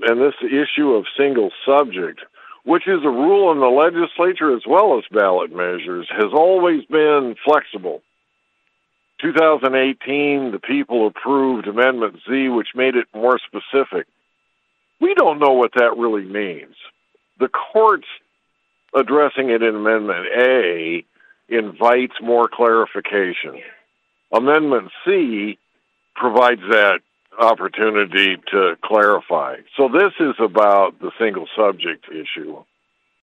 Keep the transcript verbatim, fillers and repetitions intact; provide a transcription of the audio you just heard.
and this issue of single subject, which is a rule in the legislature as well as ballot measures, has always been flexible. two thousand eighteen, the people approved Amendment Z, which made it more specific. We don't know what that really means. The courts addressing it in Amendment A invites more clarification. Amendment C provides that opportunity to clarify. So this is about the single subject issue.